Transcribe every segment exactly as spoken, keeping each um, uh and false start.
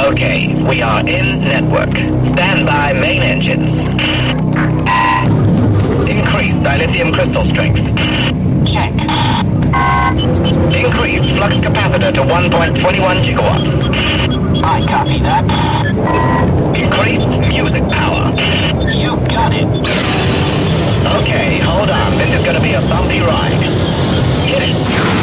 Okay, we are in network. Stand by main engines. Increase dilithium crystal strength. Check. Increase flux capacitor to one point two one gigawatts. I copy that. Increase music power. You got it. Okay, hold on. This is gonna be a bumpy ride. Hit it.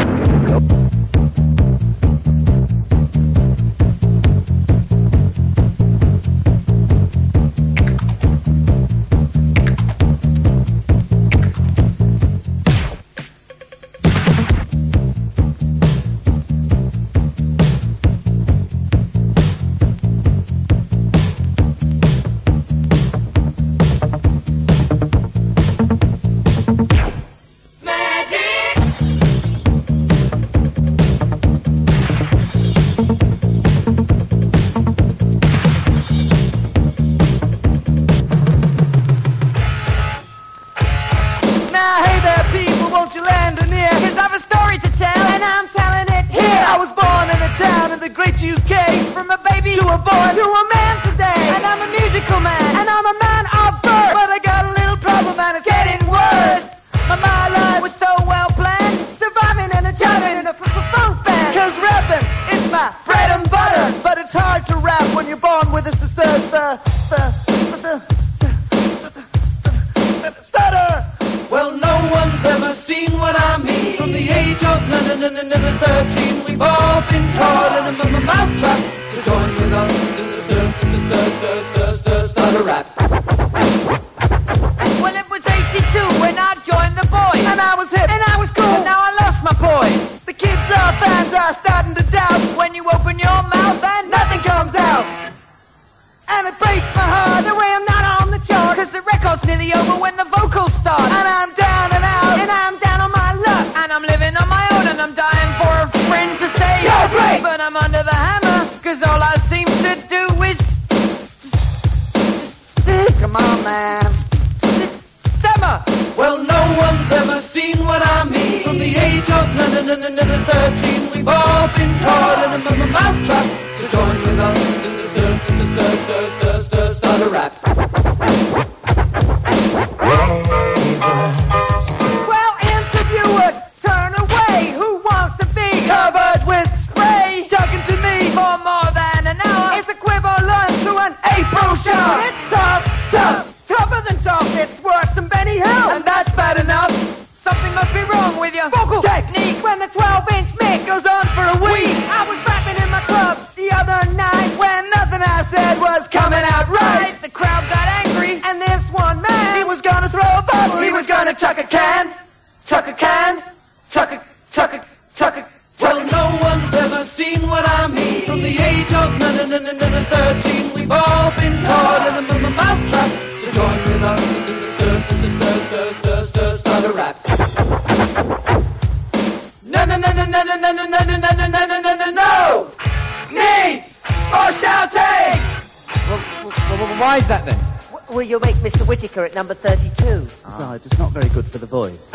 At number thirty-two. Besides, it's not very good for the voice.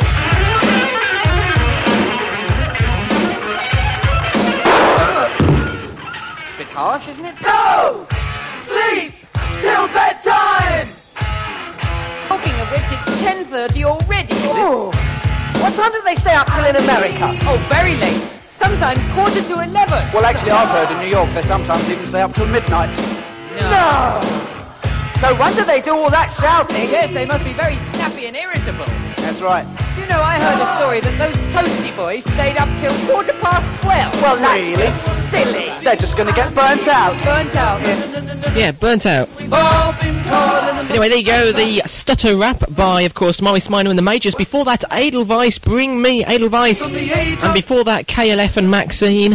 It's a bit harsh, isn't it? No! Sleep till bedtime! Talking of which, it's ten thirty already, is oh. it? What time do they stay up till in America? Oh, very late. Sometimes quarter to eleven. Well, actually, I've heard in New York they sometimes even stay up till midnight. No. No! No wonder they do all that shouting. Yes, they must be very snappy and irritable. That's right. You know, I heard a story that those Toasty boys stayed up till quarter past twelve. Well, that's really? just silly. They're just going to get burnt out. Burnt out. Yeah. yeah, burnt out. Anyway, there you go. The Stutter Rap by, of course, Morris Minor and the Majors. Before that, Edelweiss, Bring Me Edelweiss. And before that, K L F and Maxine.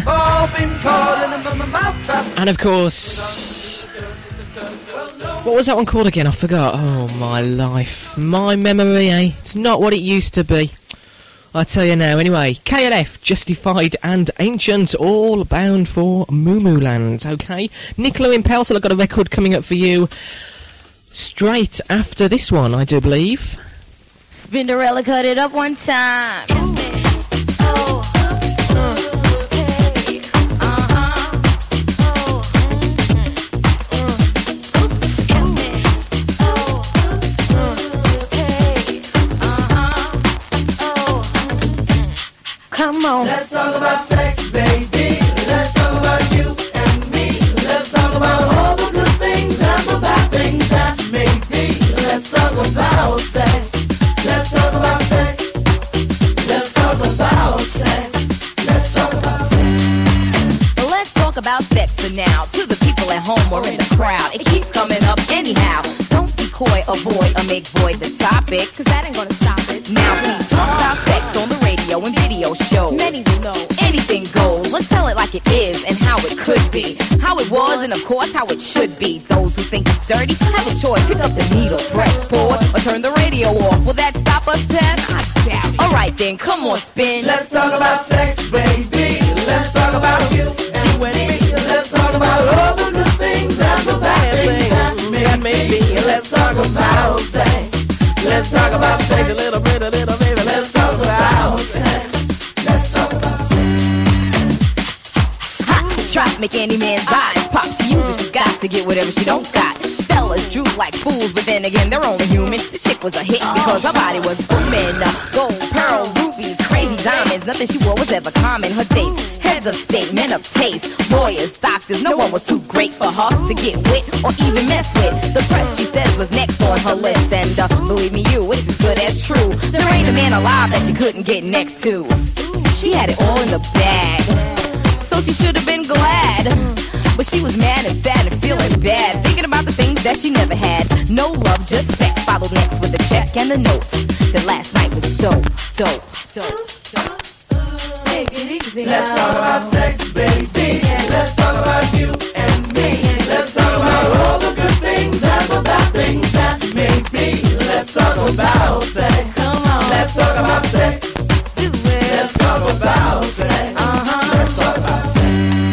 And, of course... What was that one called again? I forgot. Oh, my life. My memory, eh? It's not what it used to be. I tell you now. Anyway, K L F, Justified and Ancient, all bound for Moo Moo Land, okay? Nicola Impelsel, I've got a record coming up for you straight after this one, I do believe. Spinderella cut it up one time. Come on. Let's talk about sex, baby. Let's talk about you and me. Let's talk about all the good things and the bad things that may be. Let's talk about sex. Let's talk about sex. Let's talk about sex. Let's talk about sex. Well, let's talk about sex for now. To the people at home or in the crowd, it keeps coming up anyhow. Don't be coy, avoid, or make void the topic, cause that ain't gonna stop it. Now please talk about sex on the radio and video shows. Many will know anything goes. Let's tell it like it is and how it could be, how it was and of course how it should be. Those who think it's dirty have a choice. Pick up the needle, press pause, or turn the radio off. Will that stop us, Pep? I doubt it. Alright then, come on, spin. Let's talk about sex, baby. Let's talk about you and me. Let's talk about all the good things and the bad things that may be. Let's talk about sex. Let's talk about sex. A little bit, a little baby. Let's talk about sex. Let's talk about sex. Hot try to make any man's eyes pop. She uses, she got to get whatever she don't got. Fellas droop like fools, but then again, they're only human. The chick was a hit because her body was booming. Gold, pearl, rubies, crazy diamonds. Nothing she wore was ever common. Her dates, heads of state, men of taste, lawyers, doctors. No one was too great for her to get with or even mess with. The press, she says, was next on her list. And uh, believe me, you, it's as good as true. There ain't a man alive that she couldn't get next to. She had it all in the bag, so she should have been glad. But she was mad and sad and feeling bad, thinking about the things that she never had. No love, just sex, followed next with the check and the notes. That last night was dope, dope, dope, dope. Take it easy. Let's talk about sex, baby. Let's talk about you and me. Let's talk about all the good things and the bad things that may be. Let's talk about sex. Come on. Let's talk about sex. Do it. Let's talk about sex. Uh-huh. Let's talk about sex.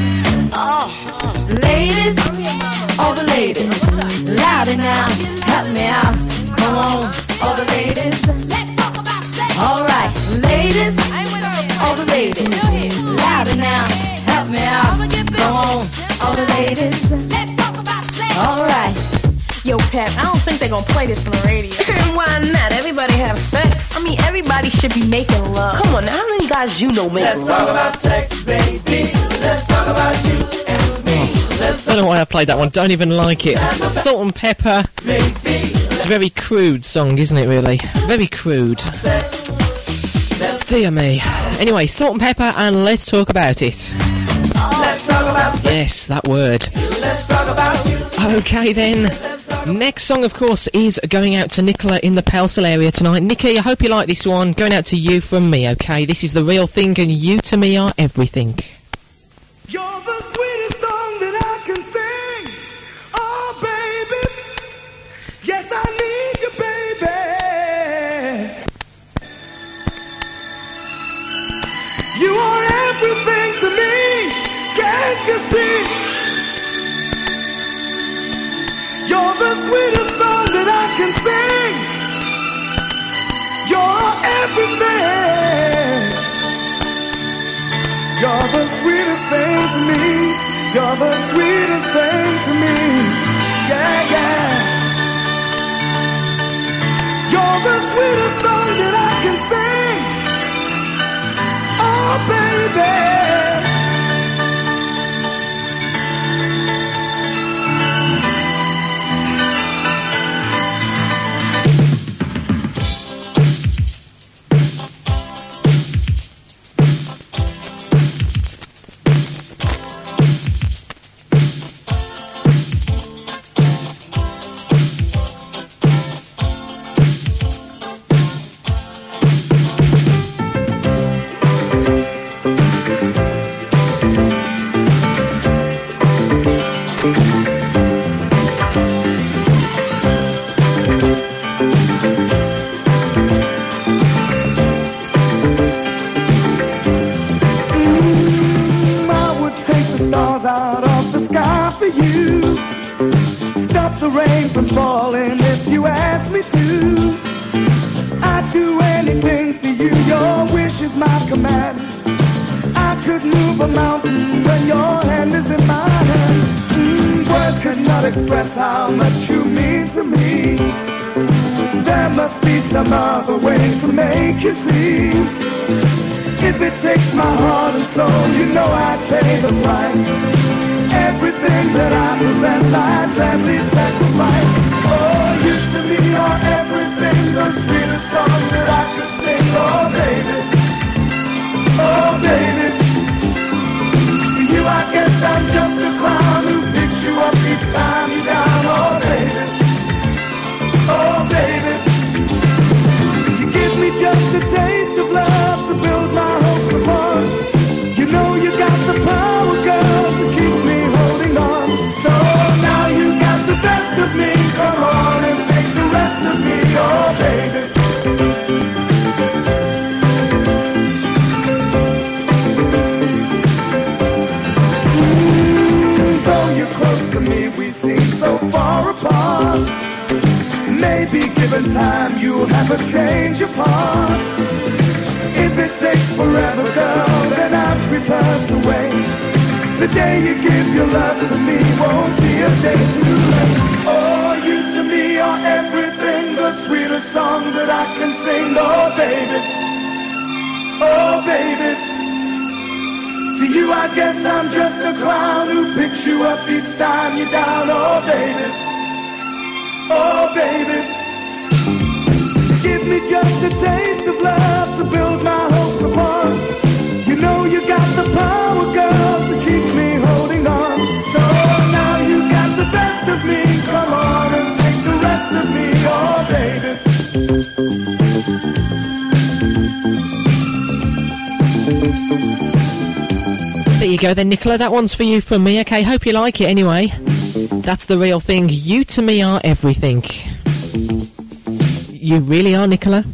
Oh, Ladies, all the ladies, louder now, help me out. Come on, all the ladies. let's talk about sex. All right, ladies, all the ladies, louder now, help me out. Come on, all the ladies. Let's talk about sex. All right. Yo, Pep, I don't think they're gonna play this on the radio. Why not? Everybody have sex. I mean, everybody should be making love. Come on, now, how many guys you know make Let's love? talk about sex, baby. Let's talk about you and me. Let's Don't know why I played that one. Don't even like it. Salt and Pepper. baby. It's a very crude song, isn't it? Really, very crude. Sex. Let's, Dear me. Anyway, Salt and Pepper, and let's talk about it. let's talk about sex. Yes, that word. Let's talk about you. Okay then. Next song, of course, is going out to Nicola in the Pelsall area tonight. Nikki, I hope you like this one. Going out to you from me, okay? This is The Real Thing, and you to me are everything. You're the sweetest song that I can sing. Oh, baby. Yes, I need you, baby. You are everything to me. Can't you see? You're the sweetest song that I can sing. You're everything. You're the sweetest thing to me. You're the sweetest thing to me. Yeah, yeah. You're the sweetest song that I can sing. Oh, baby. From falling if you ask me to. I'd do anything for you. Your wish is my command. I could move a mountain when your hand is in my hand. Mm, words could not express how much you mean to me. There must be some other way to make you see. If it takes my heart and soul, you know I'd pay the price. Everything that I possess, I'd gladly sacrifice. Oh, you to me are everything, the sweetest song that I could sing. Oh, baby, oh, baby. To you I guess I'm just a clown who picks you up each time you're down. Oh, baby, oh, baby. You give me just a taste of love to build my hopes upon. You know you got the power, girl, to keep me holding on. So now you got the best of me. Come on and take the rest of me, oh baby. Mm, though you're close to me, we seem so far apart. Maybe given time, you'll have a change of heart. If it takes forever, girl, then I'm prepared to wait. The day you give your love to me won't be a day too late. Oh, you to me are everything, the sweetest song that I can sing. Oh, baby, oh, baby. To you I guess I'm just a clown who picks you up each time you're down. Oh, baby, oh, baby. Give me just a taste of love to build my hopes upon. You know you got the power, girl, to keep me holding on. So now you got the best of me. Come on and take the rest of me, oh baby. There you go then, Nicola. That one's for you from me. Okay, hope you like it anyway. That's the real thing. You to me are everything. You really are, Nicola.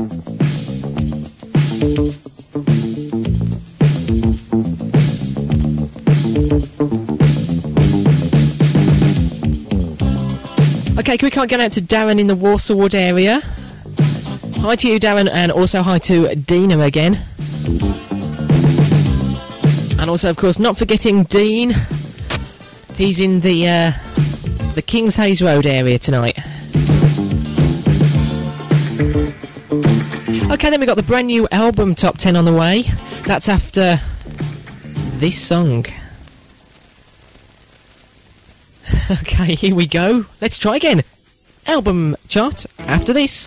Okay, can we can't get out to Darren in the Warsaw Wood area? Hi to you, Darren, and also hi to Dina again. And also, of course, not forgetting Dean. He's in the uh, the Kings Hayes Road area tonight. Okay, then we got the brand new album top ten on the way. That's after this song. Okay, here we go. Let's try again. Album chart after this.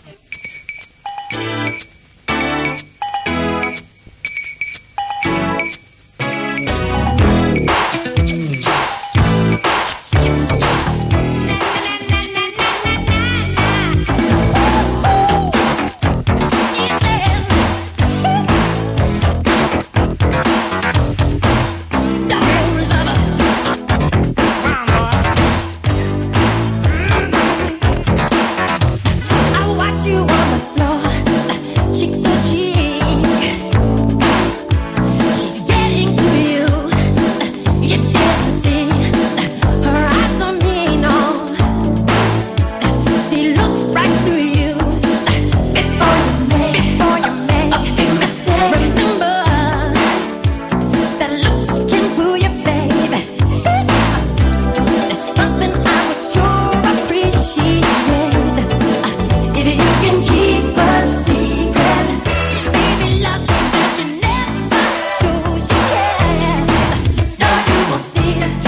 See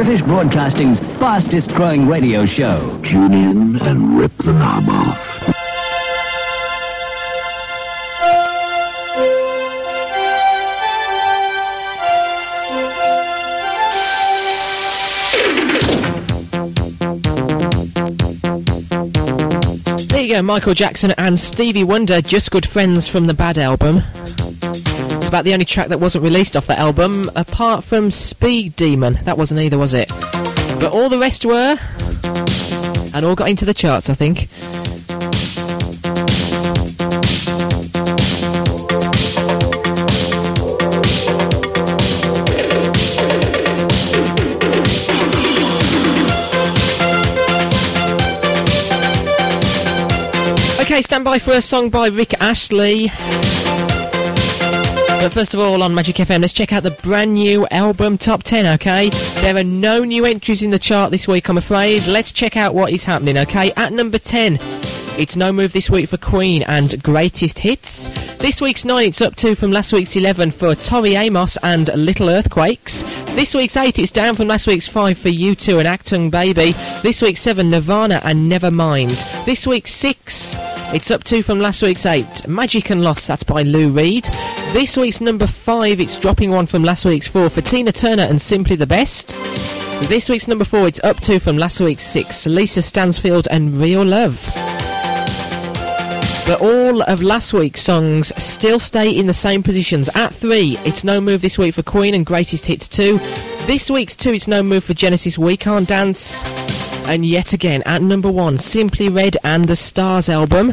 British Broadcasting's fastest growing radio show. Tune in and rip the knob off. There you go, Michael Jackson and Stevie Wonder, Just Good Friends from the Bad album. It's about the only track that wasn't released off that album, apart from Speed Demon. That wasn't either, was it? But all the rest were, and all got into the charts, I think. Okay, stand by for a song by Rick Astley. But first of all, on Magic F M, let's check out the brand new album Top ten, okay? There are no new entries in the chart this week, I'm afraid. Let's check out what is happening, okay? At number ten, it's no move this week for Queen and Greatest Hits. This week's nine, it's up two from last week's eleven for Tori Amos and Little Earthquakes. This week's eight, it's down from last week's five for U two and Actung Baby. This week's seven, Nirvana and Nevermind. This week's six, it's up two from last week's eight, Magic and Lost, that's by Lou Reed. This week's number five, it's dropping one from last week's four for Tina Turner and Simply the Best. This week's number four, it's up two from last week's six, Lisa Stansfield and Real Love. But all of last week's songs still stay in the same positions. At three, it's no move this week for Queen and Greatest Hits two. This week's two, it's no move for Genesis, We Can't Dance. And yet again, at number one, Simply Red and the Stars album.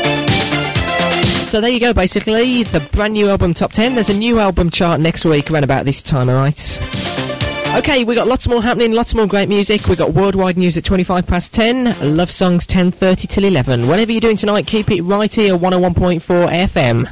So there you go, basically, the brand new album Top ten. There's a new album chart next week around about this time, alright? Okay, we got lots more happening, lots more great music. We got worldwide news at twenty-five past ten, love songs ten thirty till eleven. Whatever you're doing tonight, keep it right here, one oh one point four F M.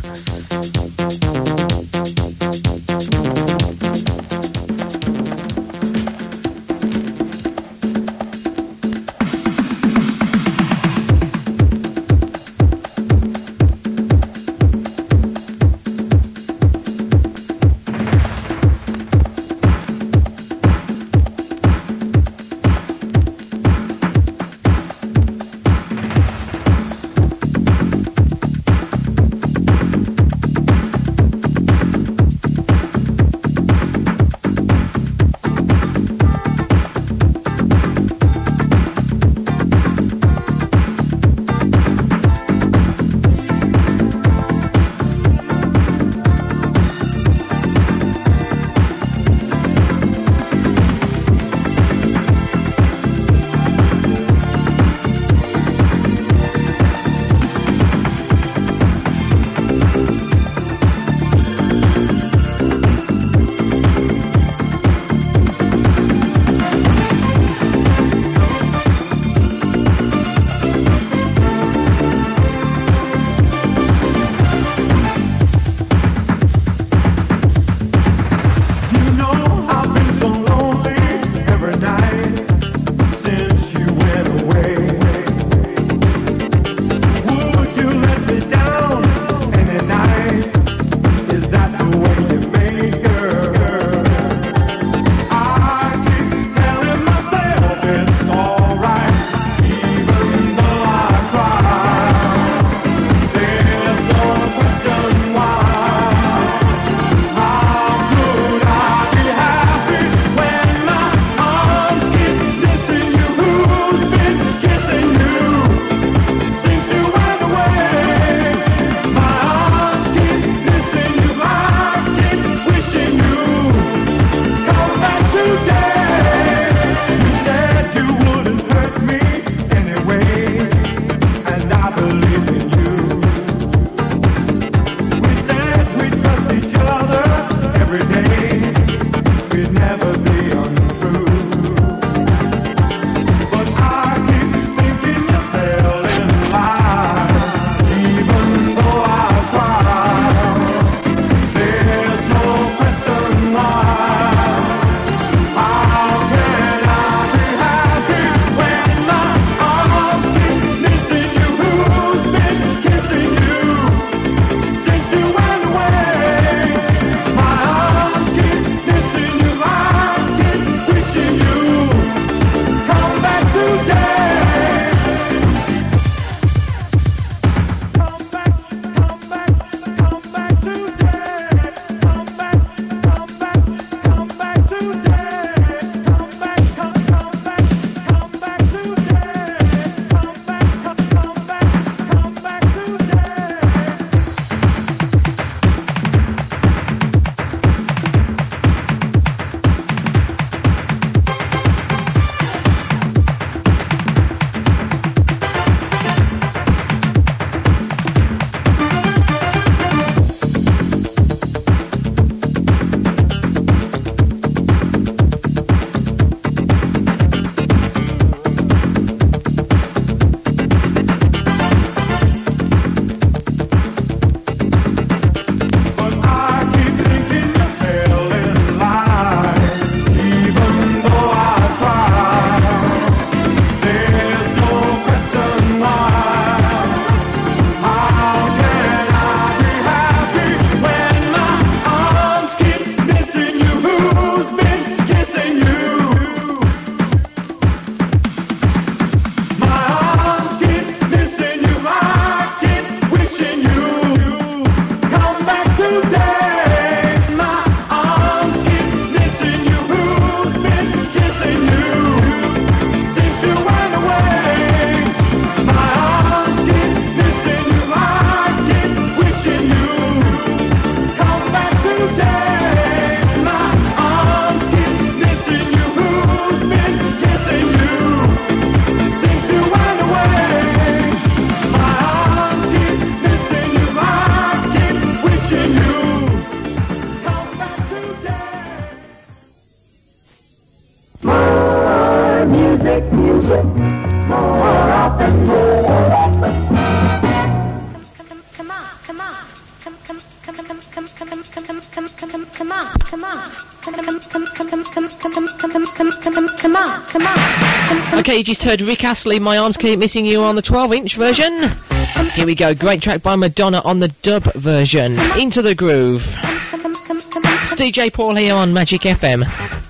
Okay, you just heard Rick Astley, My Arms Keep Missing You on the twelve inch version. Here we go, great track by Madonna on the dub version. Into the Groove. It's D J Paul here on Magic F M.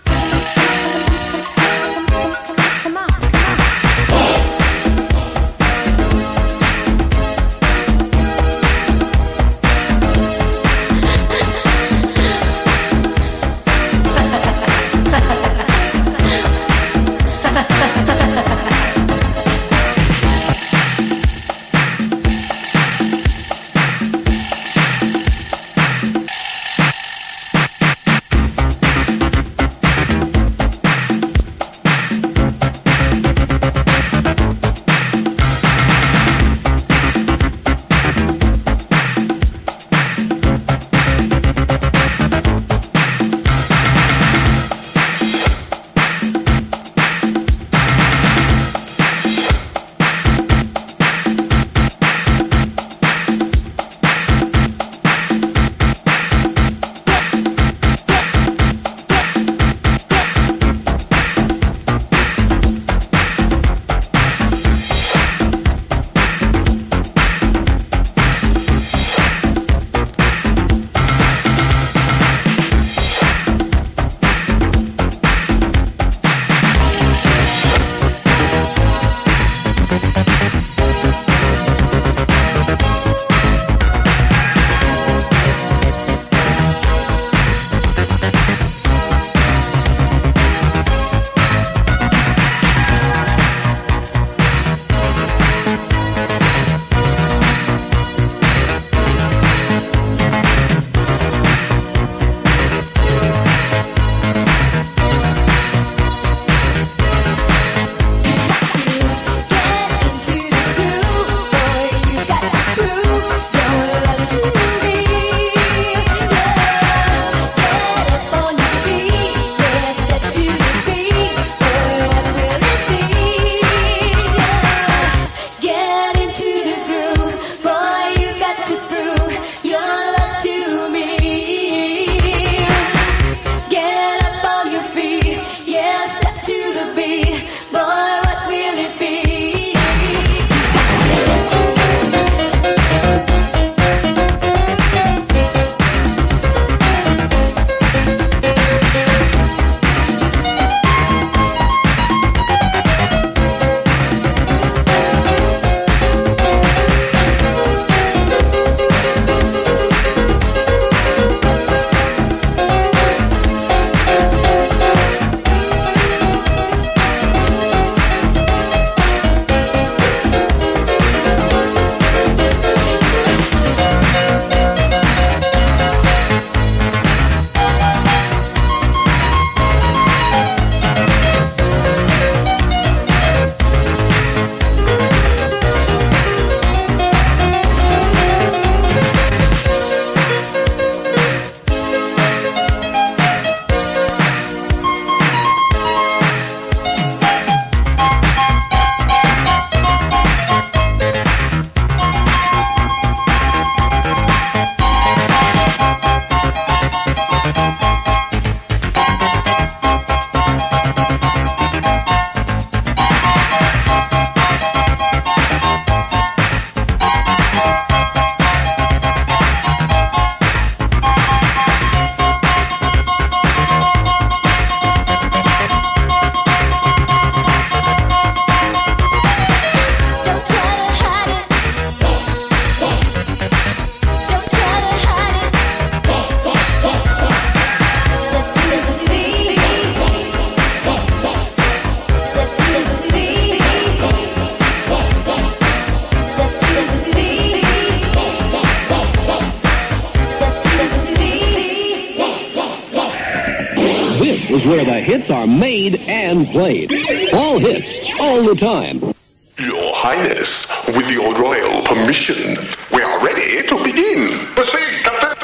is where the hits are made and played. All hits, all the time. Your Highness, with your royal permission, we are ready to begin. Proceed, Captain.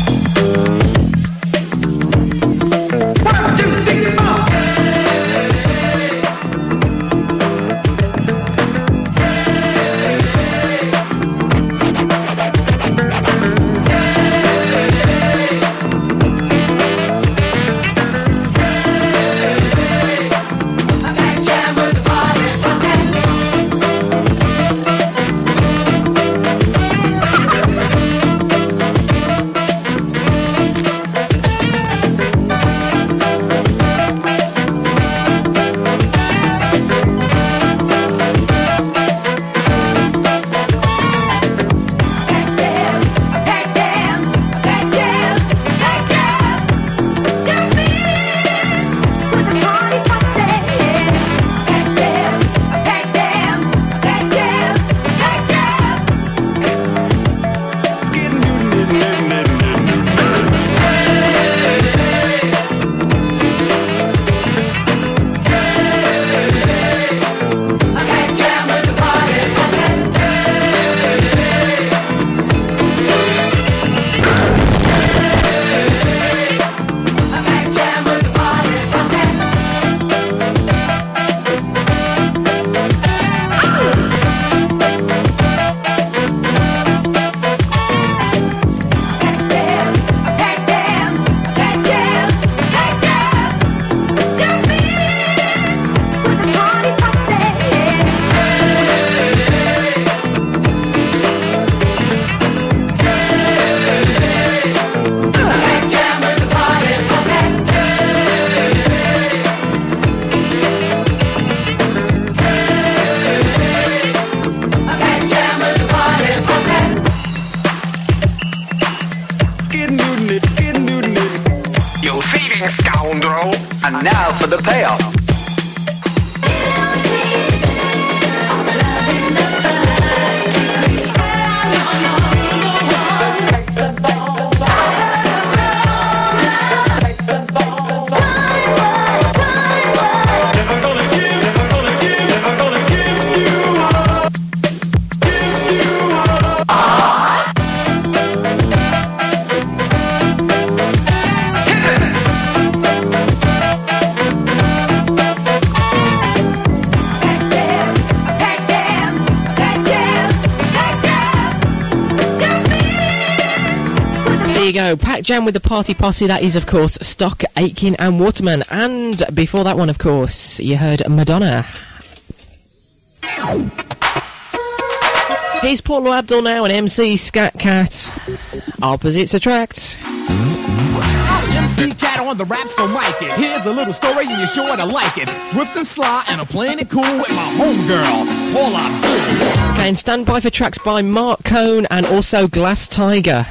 One, two, three, four. Jam with the party. And now for the payoff. There you go, Pac Jam with the Party Posse. That is, of course, Stock, Aitken and Waterman. And before that one, of course, you heard Madonna. Here's Paul Abdul now and M C Scat Cat. Opposites attract. M C Cat on the rap, so mic it. Here's a little story and you're sure to like it. Swift and sly and I'm playing it cool with my homegirl, Paul Abdul. Okay, and stand by for tracks by Mark Cohn and also Glass Tiger.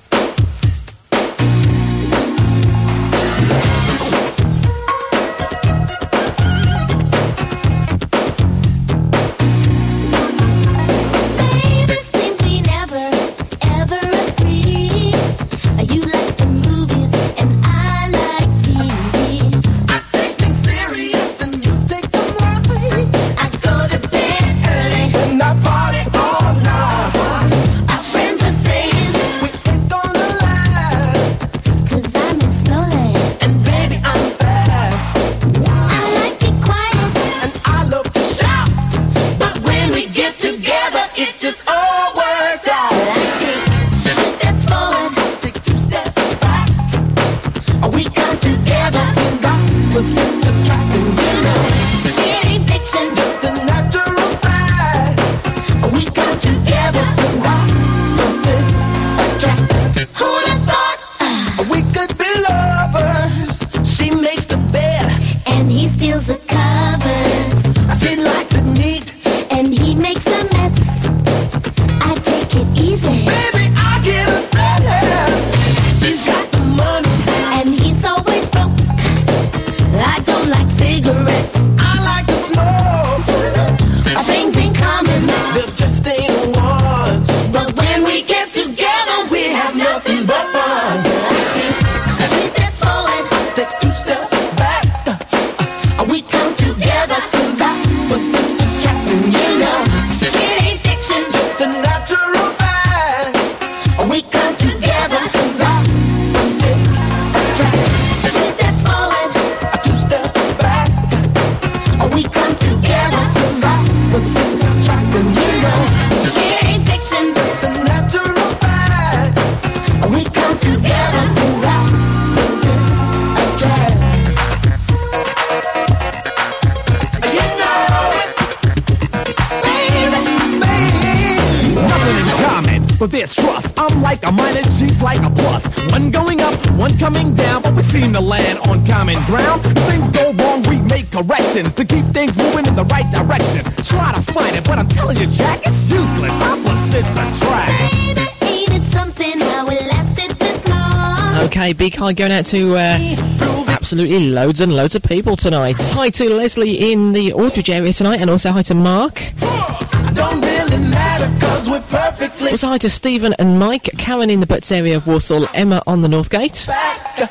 For this trust, I'm like a minus, she's like a plus. One going up, one coming down, but we seem to land on common ground. If things go wrong, we make corrections to keep things moving in the right direction. Try to fight it, but I'm telling you, Jack, it's useless. Opposites attract. Baby, ain't it something how it lasted this long? Okay, big hi going out to uh, absolutely loads and loads of people tonight. Hi to Leslie in the Aldridge area tonight, and also hi to Mark. Don't really matter cause we're perfectly Also hi to Stephen and Mike, Karen in the Butts area of Walsall, Emma on the North Gate. back.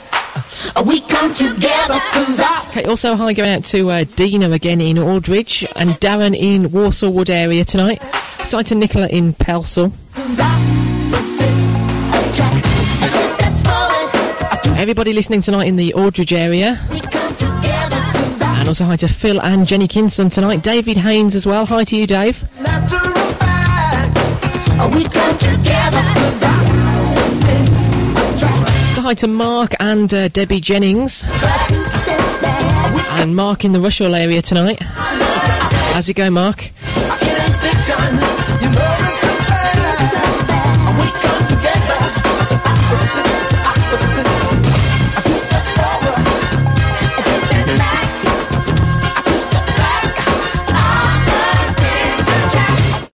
We come together cause I Okay, also hi going out to uh, Dina again in Aldridge, and Darren in Walsall Wood area tonight. Also hi to Nicola in Pelsall. Everybody listening tonight in the Aldridge area. And also hi to Phil and Jenny Kingston tonight. David Haynes as well. Hi to you, Dave. we come together cause I So hi to Mark and uh, Debbie Jennings. And Mark in the Rushall area tonight. How's it going, Mark?